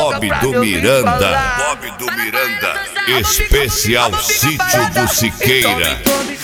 Bob do Miranda. Bob do Miranda. Especial Sítio do Siqueira.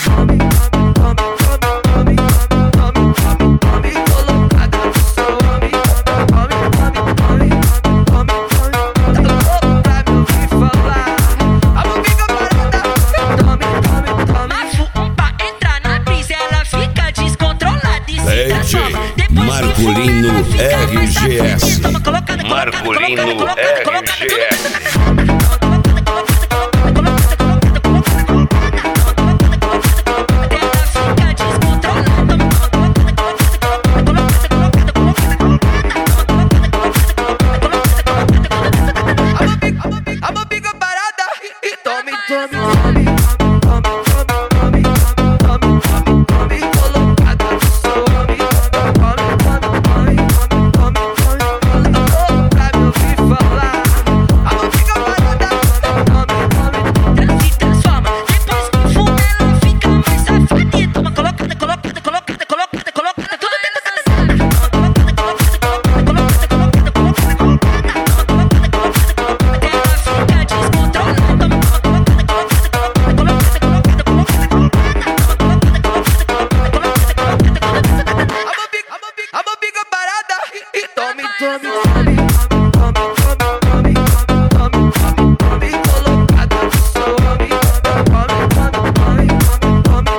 DJ Marcolino RGS. Marcolino RGS.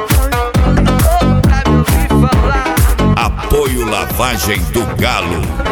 Apoio Lavagem do Galo.